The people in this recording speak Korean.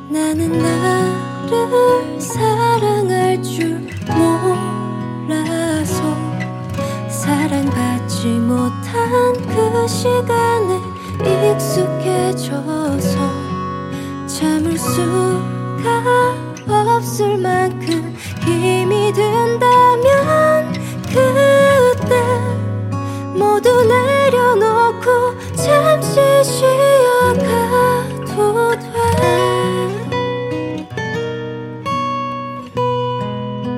나는 나를 사랑할 줄 몰라서 사랑받지 못한 그 시간에 익숙해져서 참을 수가 없을 만큼